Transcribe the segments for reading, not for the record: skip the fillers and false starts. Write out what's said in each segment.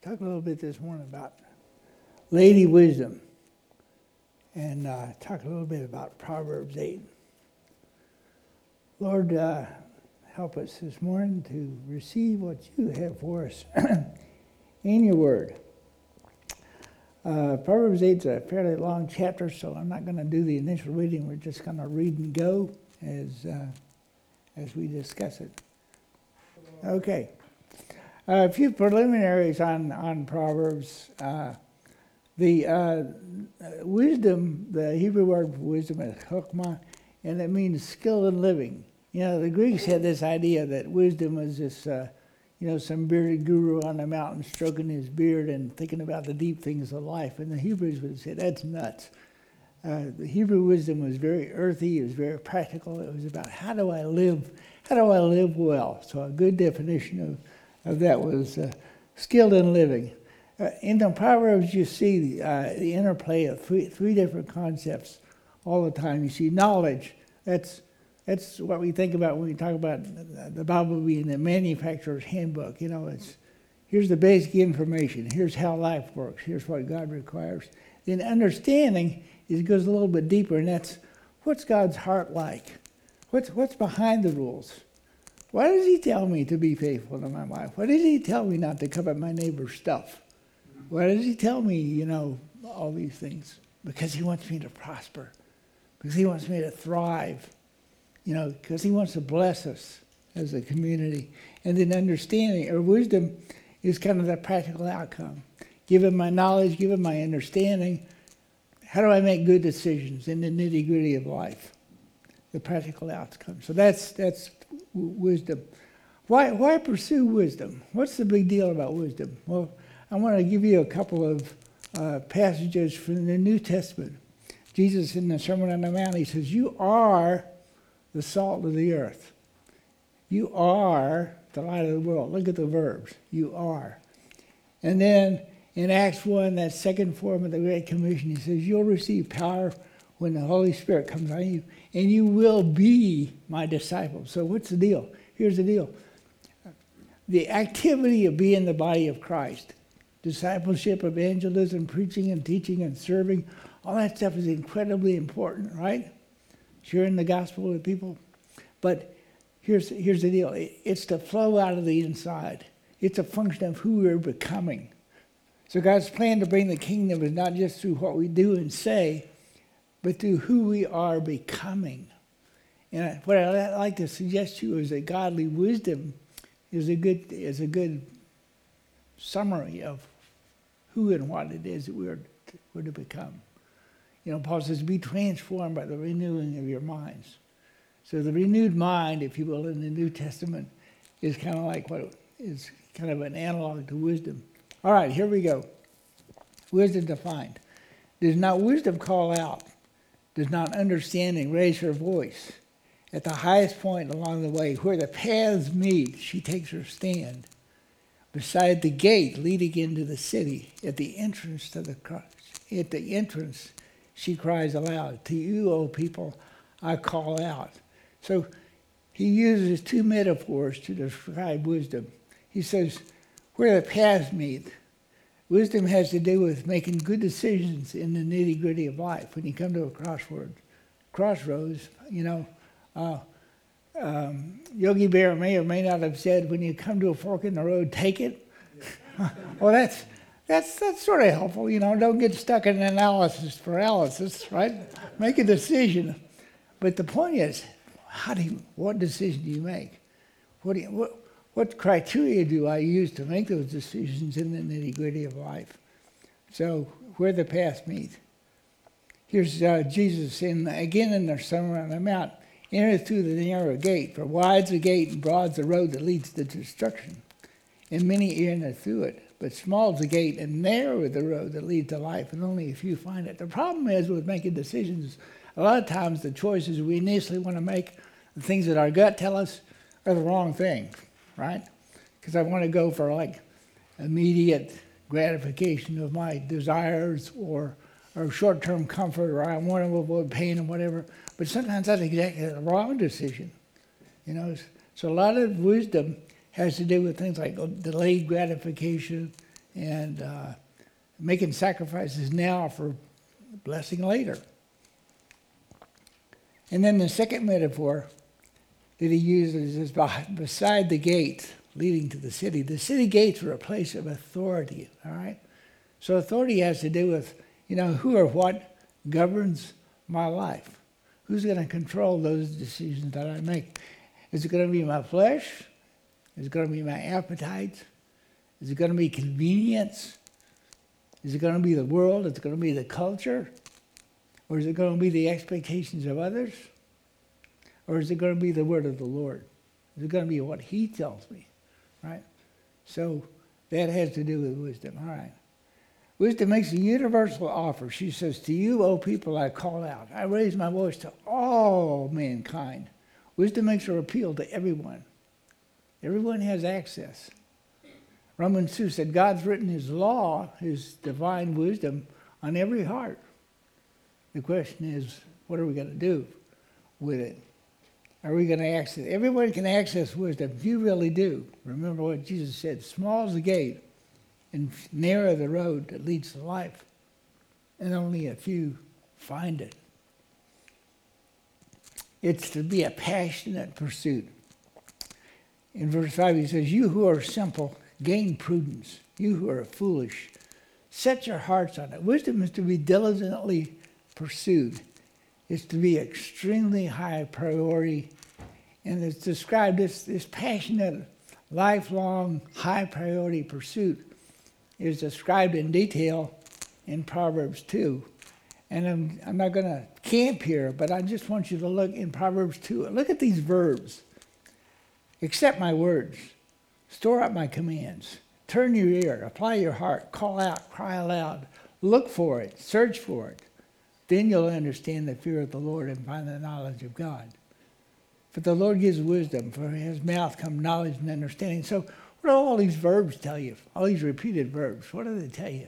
talk a little bit this morning about Lady Wisdom and talk a little bit about Proverbs 8. Lord, help us this morning to receive what you have for us in your word. Proverbs 8 is a fairly long chapter, so I'm not going to do the initial reading. We're just going to read and go as we discuss it. Okay. A few preliminaries on Proverbs. The wisdom, the Hebrew word for wisdom is chokmah, and it means skill in living. You know, the Greeks had this idea that wisdom was this, some bearded guru on the mountain stroking his beard and thinking about the deep things of life. And the Hebrews would say, that's nuts. The Hebrew wisdom was very earthy. It was very practical. It was about how do I live well? So a good definition of that was skilled in living. In the Proverbs, you see the interplay of three different concepts all the time. You see knowledge. That's what we think about when we talk about the Bible being the manufacturer's handbook. You know, here's the basic information. Here's how life works. Here's what God requires. Then understanding goes a little bit deeper, and that's what's God's heart like? What's behind the rules? Why does he tell me to be faithful to my wife? Why does he tell me not to covet my neighbor's stuff? Why does he tell me, all these things? Because he wants me to prosper. Because he wants me to thrive. Because he wants to bless us as a community. And then understanding, or wisdom, is kind of the practical outcome. Given my knowledge, given my understanding, how do I make good decisions in the nitty-gritty of life? The practical outcome. So that's wisdom. Why pursue wisdom? What's the big deal about wisdom? Well, I want to give you a couple of passages from the New Testament. Jesus in the Sermon on the Mount, he says, you are the salt of the earth. You are the light of the world. Look at the verbs. You are. And then in Acts 1, that second form of the Great Commission, he says, you'll receive power when the Holy Spirit comes on you, and you will be my disciples. So what's the deal? Here's the deal. The activity of being the body of Christ, discipleship, evangelism, preaching and teaching and serving, all that stuff is incredibly important, right? Sharing the gospel with people. But here's the deal. It's to flow out of the inside. It's a function of who we're becoming. So God's plan to bring the kingdom is not just through what we do and say, but through who we are becoming. And what I'd like to suggest to you is that godly wisdom is a good summary of who and what it is that we're to become. Paul says, be transformed by the renewing of your minds. So the renewed mind, if you will, in the New Testament is kind of like what is kind of an analog to wisdom. All right, here we go. Wisdom defined. Does not wisdom call out? Does not understanding raise her voice? At the highest point along the way, where the paths meet, she takes her stand. Beside the gate leading into the city, at the entrance to the cross, at the entrance, she cries aloud, to you, O people, I call out. So he uses two metaphors to describe wisdom. He says, where the paths meet, wisdom has to do with making good decisions in the nitty-gritty of life. When you come to a crossroads, Yogi Berra may or may not have said, when you come to a fork in the road, take it. Well, that's sort of helpful. Don't get stuck in analysis paralysis, right? Make a decision. But the point is, what decision do you make? What criteria do I use to make those decisions in the nitty-gritty of life? So where the paths meet. Here's Jesus again in the Sermon on the Mount. Enter through the narrow gate, for wide's the gate and broad's the road that leads to destruction. And many enter through it. But small's the gate and narrow is the road that leads to life, and only a few find it. The problem is with making decisions, a lot of times the choices we initially want to make, the things that our gut tell us, are the wrong thing, right? Because I want to go for immediate gratification of my desires or short-term comfort, or I want to avoid pain and whatever. But sometimes that's exactly the wrong decision. So a lot of wisdom has to do with things like delayed gratification, and making sacrifices now for blessing later. And then the second metaphor that he uses is beside the gate leading to the city. The city gates were a place of authority, all right? So authority has to do with, who or what governs my life. Who's going to control those decisions that I make? Is it going to be my flesh? Is it going to be my appetites? Is it going to be convenience? Is it going to be the world? Is it going to be the culture? Or is it going to be the expectations of others? Or is it going to be the word of the Lord? Is it going to be what he tells me? Right? So that has to do with wisdom. All right. Wisdom makes a universal offer. She says, to you, O people, I call out. I raise my voice to all mankind. Wisdom makes her appeal to everyone. Everyone has access. Romans 2 said, God's written his law, his divine wisdom, on every heart. The question is, what are we going to do with it? Are we going to access? Everyone can access wisdom. You really do. Remember what Jesus said, small is the gate and narrow the road that leads to life, and only a few find it. It's to be a passionate pursuit. In verse 5 he says, you who are simple, gain prudence. You who are foolish, set your hearts on it. Wisdom is to be diligently pursued. It's to be extremely high priority. And it's described this passionate, lifelong, high priority pursuit is described in detail in Proverbs 2. And I'm not going to camp here, but I just want you to look in Proverbs 2. Look at these verbs. Accept my words. Store up my commands. Turn your ear. Apply your heart. Call out. Cry aloud. Look for it. Search for it. Then you'll understand the fear of the Lord and find the knowledge of God. For the Lord gives wisdom. From his mouth come knowledge and understanding. So what do all these verbs tell you? All these repeated verbs. What do they tell you?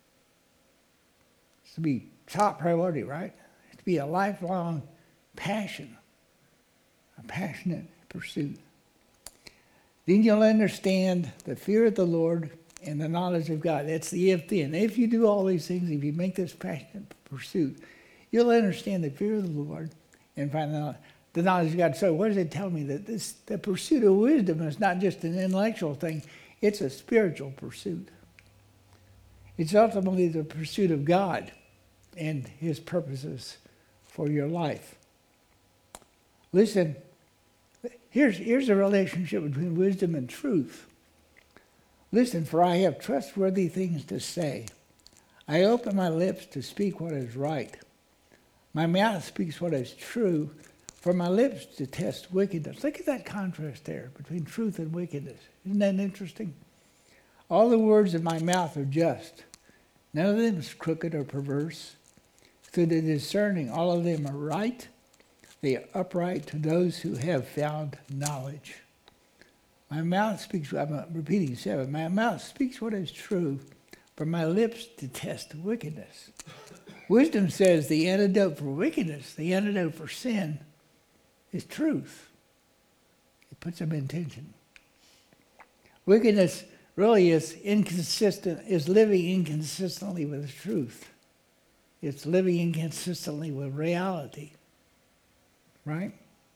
It's to be top priority, right? It's to be a lifelong passion. A passionate pursuit. Then you'll understand the fear of the Lord and the knowledge of God. That's the if then. If you do all these things, if you make this passionate pursuit, you'll understand the fear of the Lord and find the knowledge of God. So what does it tell me? That the pursuit of wisdom is not just an intellectual thing. It's a spiritual pursuit. It's ultimately the pursuit of God and his purposes for your life. Listen, here's a relationship between wisdom and truth. Listen, for I have trustworthy things to say. I open my lips to speak what is right. My mouth speaks what is true, for my lips detest wickedness. Look at that contrast there between truth and wickedness. Isn't that interesting? All the words of my mouth are just. None of them is crooked or perverse. To the discerning, all of them are right. They are upright to those who have found knowledge. My mouth speaks, I'm repeating 7, my mouth speaks what is true, for my lips detest wickedness. Wisdom says the antidote for wickedness, the antidote for sin, is truth. It puts them in tension. Wickedness really is inconsistent, is living inconsistently with truth. It's living inconsistently with reality. Right?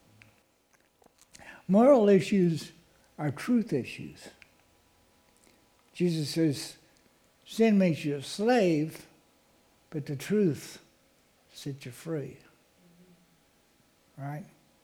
Moral issues are truth issues. Jesus says, sin makes you a slave, but the truth sets you free. Right?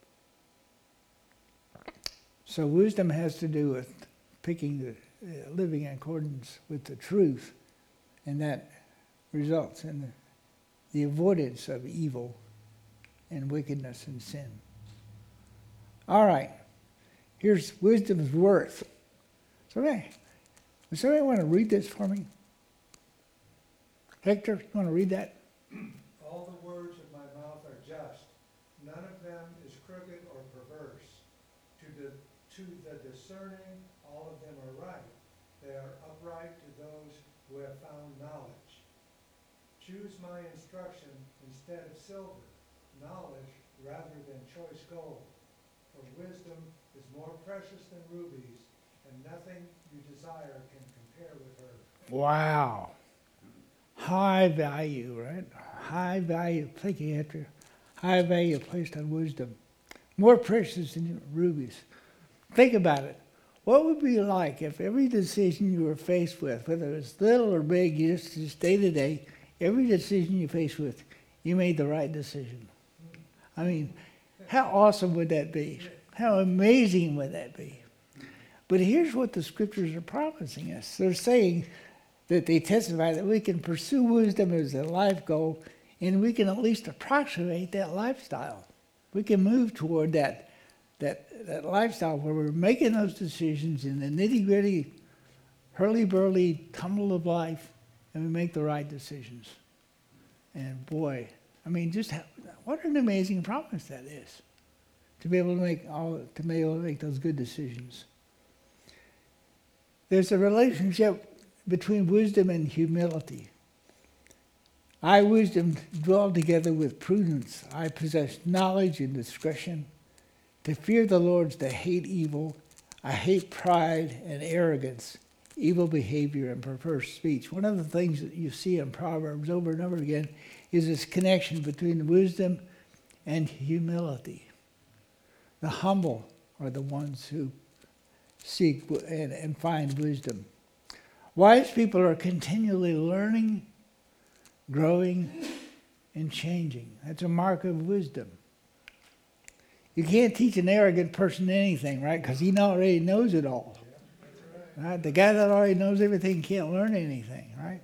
So wisdom has to do with living in accordance with the truth, and that results in the avoidance of evil and wickedness and sin. All right. Here's wisdom's worth. Does somebody want to read this for me? Hector, you want to read that? All the words of my mouth are just. None of them is crooked or perverse. To the discerning, all of them are right. They are upright to those who have found knowledge. Choose my instruction instead of silver, knowledge rather than choice gold. For wisdom is more precious than rubies, and nothing you desire can compare with her. Wow. High value, right? High value, thinking after high value placed on wisdom. More precious than rubies. Think about it. What would it be like if every decision you were faced with, whether it was little or big, just day to day, every decision you faced with, you made the right decision? I mean, how awesome would that be? How amazing would that be? But here's what the scriptures are promising us. They're saying that they testify that we can pursue wisdom as a life goal, and we can at least approximate that lifestyle. We can move toward that lifestyle where we're making those decisions in the nitty-gritty, hurly-burly tumble of life, and we make the right decisions. And boy, I mean, what an amazing promise that is, to be able to make those good decisions. There's a relationship between wisdom and humility. I, wisdom, dwell together with prudence. I possess knowledge and discretion. To fear the Lord is to hate evil. I hate pride and arrogance, evil behavior and perverse speech. One of the things that you see in Proverbs over and over again is this connection between wisdom and humility. The humble are the ones who seek and find wisdom. Wise people are continually learning, growing, and changing. That's a mark of wisdom. You can't teach an arrogant person anything, right? Because he already knows it all. Right? The guy that already knows everything can't learn anything, right?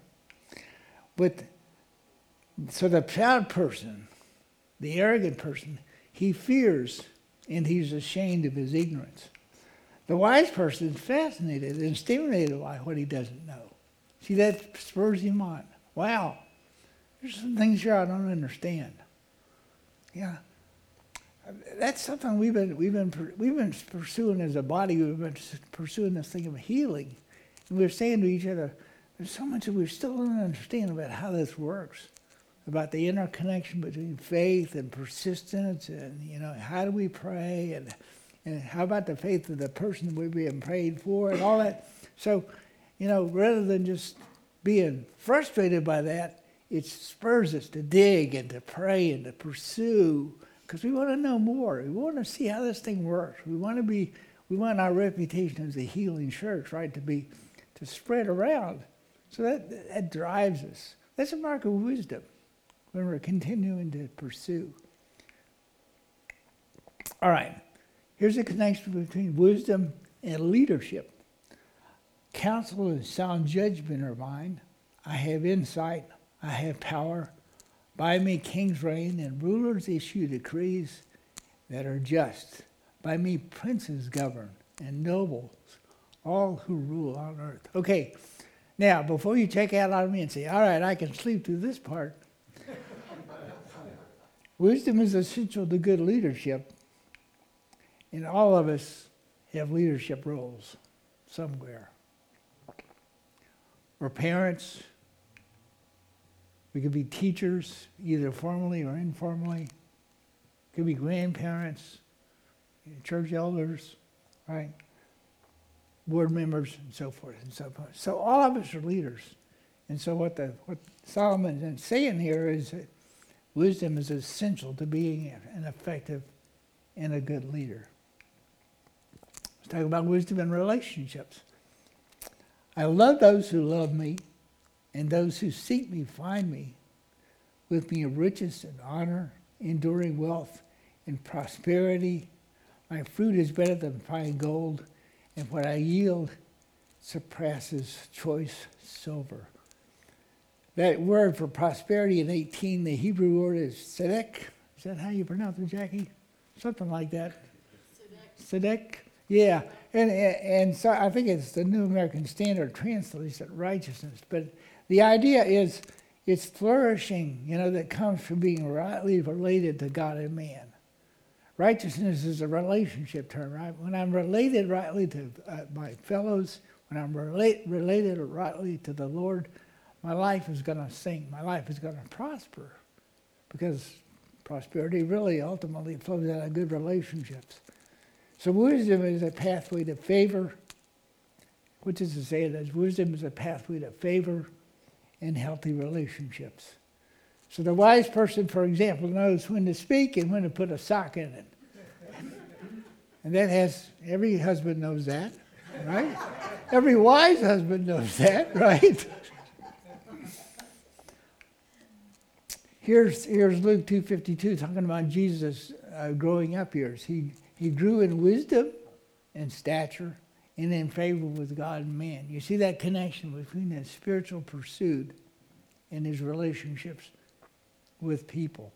So the proud person, the arrogant person, he fears and he's ashamed of his ignorance. The wise person is fascinated and stimulated by what he doesn't know. See, that spurs him on. Wow, there's some things here I don't understand. Yeah. That's something we've been pursuing as a body. We've been pursuing this thing of healing, and we're saying to each other, "There's so much that we still don't understand about how this works, about the interconnection between faith and persistence, and how do we pray, and how about the faith of the person we're being prayed for, and all that." So, rather than just being frustrated by that, it spurs us to dig and to pray and to pursue. Because we want to know more. We want to see how this thing works. We want our reputation as a healing church, right, to spread around. So that drives us. That's a mark of wisdom when we're continuing to pursue. All right. Here's a connection between wisdom and leadership. Counsel and sound judgment are mine. I have insight. I have power. By me kings reign, and rulers issue decrees that are just. By me princes govern, and nobles, all who rule on earth. Okay, now, before you check out on me and say, all right, I can sleep through this part. Wisdom is essential to good leadership, and all of us have leadership roles somewhere. We're parents. We could be teachers, either formally or informally. Could be grandparents, church elders, right? Board members, and so forth and so forth. So all of us are leaders. And so what Solomon is saying here is that wisdom is essential to being an effective and a good leader. Let's talk about wisdom in relationships. I love those who love me, and those who seek me find me. With me riches and honor, enduring wealth and prosperity. My fruit is better than fine gold, and what I yield surpasses choice silver. That word for prosperity in 18, the Hebrew word is tzedek. Is that how you pronounce it, Jackie? Something like that. Tzedek. Yeah, and so I think it's the New American Standard translates it righteousness. But the idea is it's flourishing, that comes from being rightly related to God and man. Righteousness is a relationship term, right? When I'm related rightly to my fellows, when I'm related rightly to the Lord, my life is going to sing. My life is going to prosper, because prosperity really ultimately flows out of good relationships. So wisdom is a pathway to favor, which is to say that wisdom is a pathway to favor and healthy relationships. So the wise person, for example, knows when to speak and when to put a sock in it. And every husband knows that, right? Every wise husband knows that, right? Here's Luke 2:52 talking about Jesus growing up years. He grew in wisdom and stature and in favor with God and man. You see that connection between his spiritual pursuit and his relationships with people.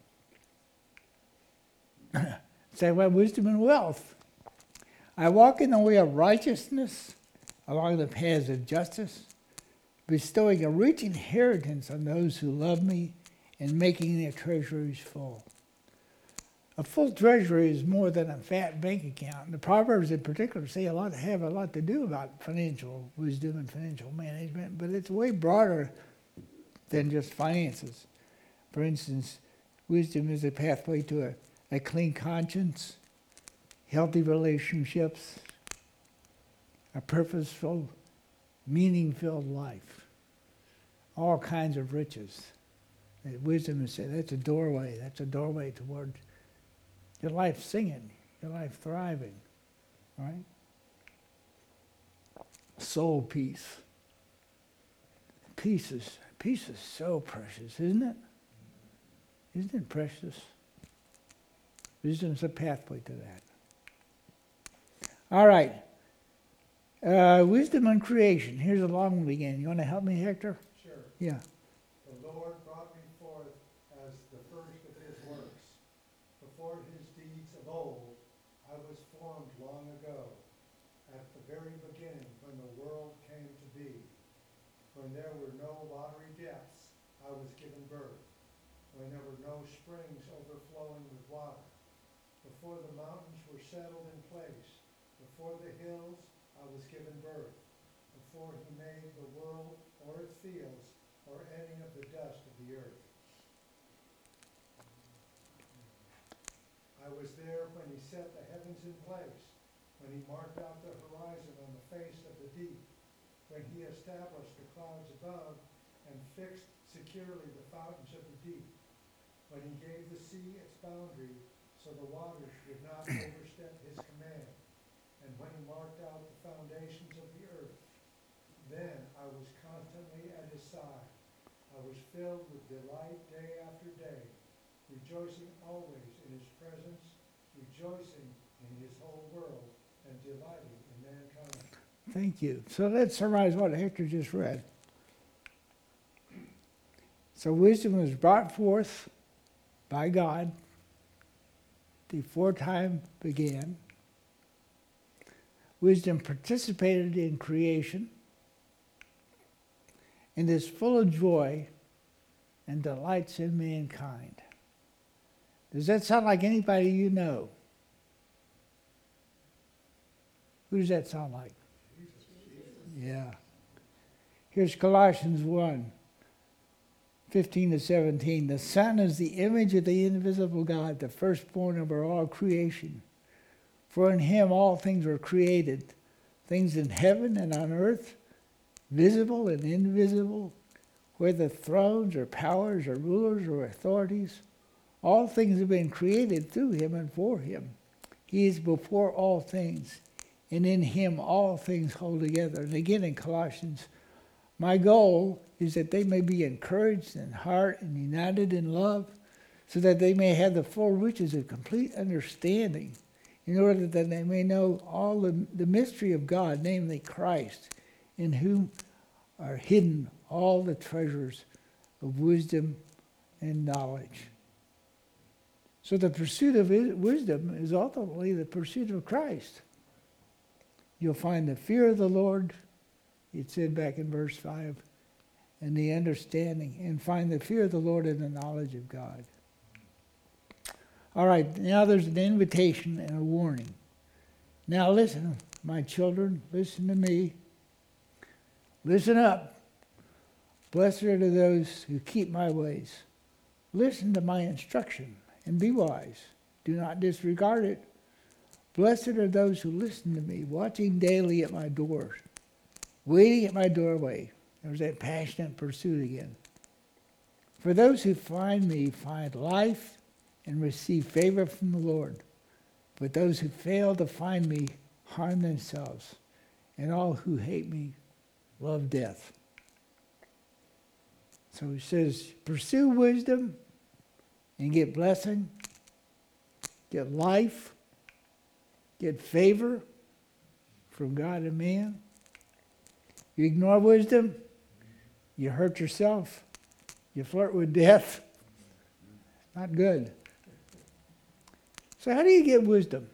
Say, well, wisdom and wealth. I walk in the way of righteousness along the paths of justice, bestowing a rich inheritance on those who love me and making their treasuries full. A full treasury is more than a fat bank account. The Proverbs in particular have a lot to do about financial wisdom and financial management, but it's way broader than just finances. For instance, wisdom is a pathway to a clean conscience, healthy relationships, a purposeful, meaning-filled life, all kinds of riches. Wisdom is that's a doorway. That's a doorway toward your life singing, your life thriving, right? Soul peace. Peace is so precious, isn't it? Isn't it precious? Wisdom is a pathway to that. All right. Wisdom and creation. Here's a long one again. You want to help me, Hector? Sure. Yeah. The Lord brought me forth as the first of his works. Before his deeds of old, I was formed long ago, at the very beginning when the world came to be. When there were no watery depths, I was given birth. When there were no springs overflowing with water. Before the mountains were settled in place, before the hills, I was given birth. Before he made the world or its fields, or any of the dust of the earth. I was there when he set the heavens in place, when he marked out the horizon on the face of the deep, when he established the clouds above and fixed securely the fountains of the deep, when he gave the sea its boundary so the waters would not overstep his command, and when he marked out the foundations of the earth. Then I was constantly at his side. I was filled with delight day after day, rejoicing always in his presence, rejoicing in his whole world, and delighting in mankind. Thank you. So let's summarize what Hector just read. So wisdom was brought forth by God before time began. Wisdom participated in creation and is full of joy and delights in mankind. Does that sound like anybody you know? Who does that sound like? Yeah. Here's Colossians 1:15-17. The Son is the image of the invisible God, the firstborn over all creation. For in him all things were created, things in heaven and on earth, visible and invisible, whether thrones or powers or rulers or authorities. All things have been created through him and for him. He is before all things, and in him all things hold together. And again in Colossians, my goal is that they may be encouraged in heart and united in love, so that they may have the full riches of complete understanding, in order that they may know all the mystery of God, namely Christ, in whom are hidden all the treasures of wisdom and knowledge. So the pursuit of wisdom is ultimately the pursuit of Christ. You'll find the fear of the Lord, it said back in verse 5, and the understanding, and find the fear of the Lord and the knowledge of God. All right, now there's an invitation and a warning. Now listen, my children, listen to me. Listen up. Blessed are those who keep my ways. Listen to my instruction and be wise. Do not disregard it. Blessed are those who listen to me, watching daily at my doors, waiting at my doorway. There's that passionate pursuit again. For those who find me find life and receive favor from the Lord. But those who fail to find me harm themselves, and all who hate me love death. So he says, pursue wisdom and get blessing, get life, get favor from God and man. You ignore wisdom, you hurt yourself, you flirt with death. Not good. So how do you get wisdom?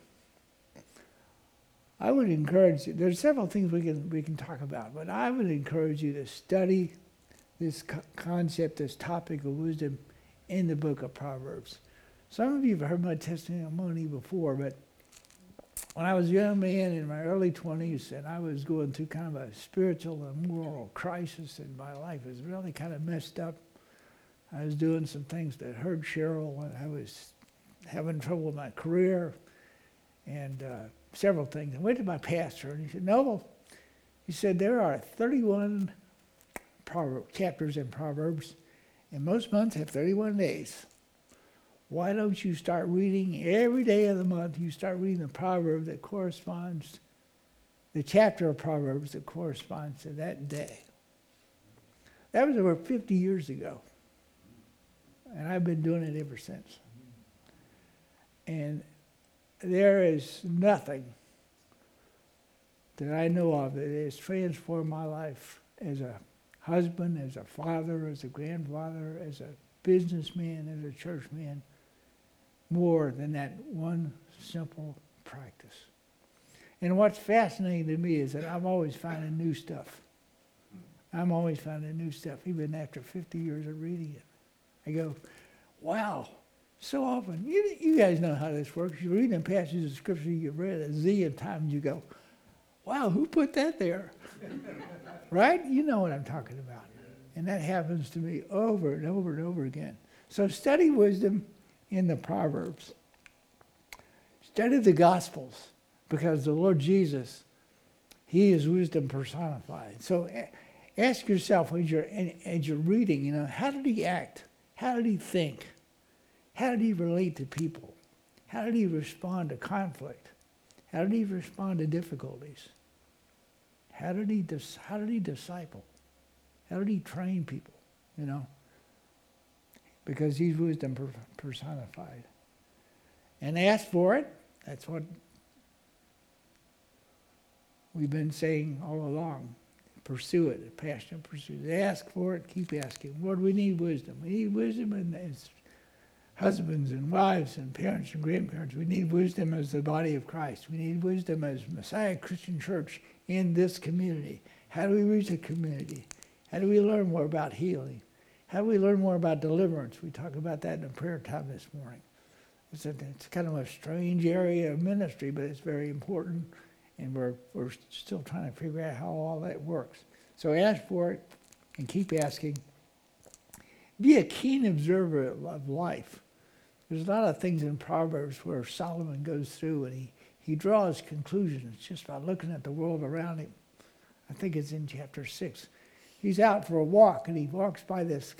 I would encourage you, there's several things we can talk about, but I would encourage you to study this concept, this topic of wisdom in the book of Proverbs. Some of you have heard my testimony before, but when I was a young man in my early 20s and I was going through kind of a spiritual and moral crisis, and my life was really kind of messed up. I was doing some things that hurt Cheryl, and I was having trouble with my career and several things. I went to my pastor, and he said, Noble, he said, there are 31 chapters in Proverbs, and most months have 31 days. Why don't you start reading every day of the month? You start reading the proverb that corresponds, the chapter of Proverbs that corresponds to that day. That was over 50 years ago, and I've been doing it ever since. And there is nothing that I know of that has transformed my life as a husband, as a father, as a grandfather, as a businessman, as a churchman, more than that one simple practice. And what's fascinating to me is that I'm always finding new stuff. I'm always finding new stuff, even after 50 years of reading it. I go, wow, so often, you guys know how this works. You read in passages of Scripture you've read a zillion times, you go, wow, who put that there? Right? You know what I'm talking about. And that happens to me over and over and over again. So study wisdom in the Proverbs. Study the Gospels, because the Lord Jesus, he is wisdom personified. So ask yourself as you're reading, how did he act? How did he think? How did he relate to people? How did he respond to conflict? How did he respond to difficulties? How did he disciple? How did he train people? Because he's wisdom personified. And ask for it. That's what we've been saying all along. Pursue it, passionate pursuit. Ask for it, keep asking. Lord, we need wisdom. We need wisdom as husbands and wives and parents and grandparents. We need wisdom as the body of Christ. We need wisdom as Messiah Christian Church in this community. How do we reach the community? How do we learn more about healing? How do we learn more about deliverance? We talk about that in the prayer time this morning. It's kind of a strange area of ministry, but it's very important, and we're still trying to figure out how all that works. So ask for it and keep asking. Be a keen observer of life. There's a lot of things in Proverbs where Solomon goes through and he draws conclusions just by looking at the world around him. I think it's in chapter 6. He's out for a walk, and he walks by this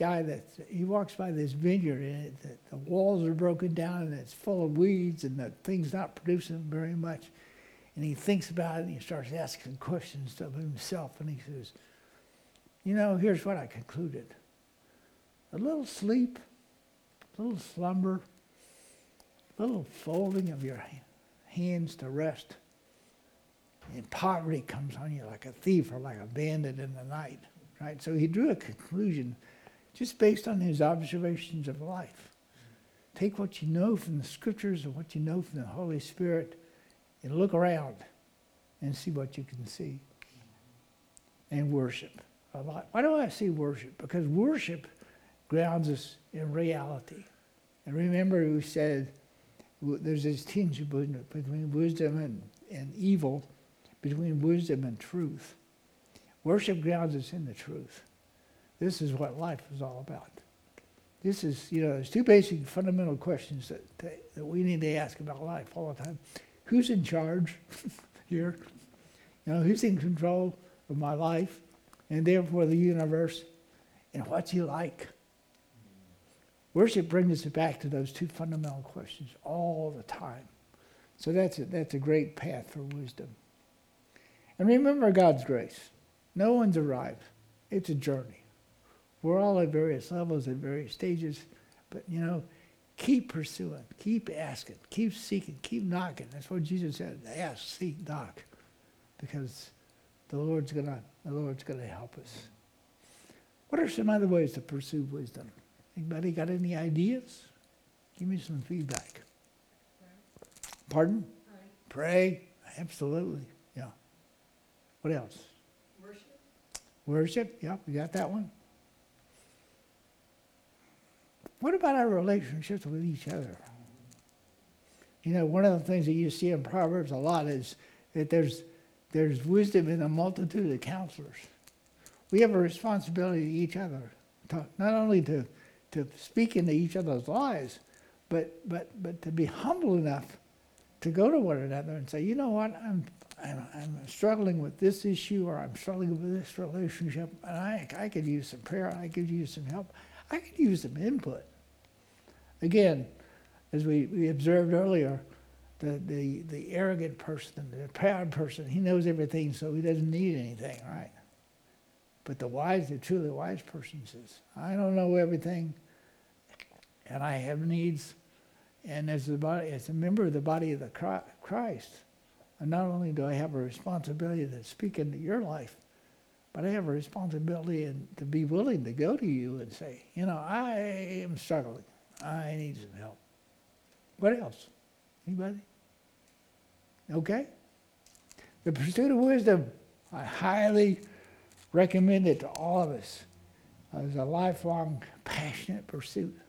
vineyard, and the walls are broken down, and it's full of weeds, and the thing's not producing very much. And he thinks about it, and he starts asking questions of himself, and he says, here's what I concluded. A little sleep, a little slumber, a little folding of your hands to rest, and poverty comes on you like a thief or like a bandit in the night. Right? So he drew a conclusion just based on his observations of life. Take what you know from the Scriptures and what you know from the Holy Spirit and look around and see what you can see. And worship a lot. Why do I say worship? Because worship grounds us in reality. And remember, we said there's this tinge between wisdom and evil, between wisdom and truth. Worship grounds us in the truth. This is what life is all about. This is, there's two basic fundamental questions that we need to ask about life all the time. Who's in charge here? Who's in control? of my life, and therefore the universe, and what's he like? Worship brings us back to those two fundamental questions all the time. So that's a great path for wisdom. And remember God's grace. No one's arrived. It's a journey. We're all at various levels, at various stages, but keep pursuing, keep asking, keep seeking, keep knocking. That's what Jesus said. Ask, seek, knock, because the Lord's gonna help us. What are some other ways to pursue wisdom? Anybody got any ideas? Give me some feedback. Pardon? Pray. Absolutely. Yeah. What else? Worship. Yeah, we got that one. What about our relationships with each other? One of the things that you see in Proverbs a lot is that there's wisdom in a multitude of counselors. We have a responsibility to each other, not only to speak into each other's lives, but to be humble enough to go to one another and say, you know what, I'm struggling with this issue, or I'm struggling with this relationship, and I could use some prayer, I could use some help, I could use some input. Again, as we observed earlier, the arrogant person, the proud person, he knows everything, so he doesn't need anything, right? But the truly wise person says, I don't know everything, and I have needs. And as a member of the body of the Christ, and not only do I have a responsibility to speak into your life, but I have a responsibility to be willing to go to you and say, I am struggling. I need some help. What else? Anybody? Okay? The pursuit of wisdom, I highly recommend it to all of us as a lifelong, passionate pursuit.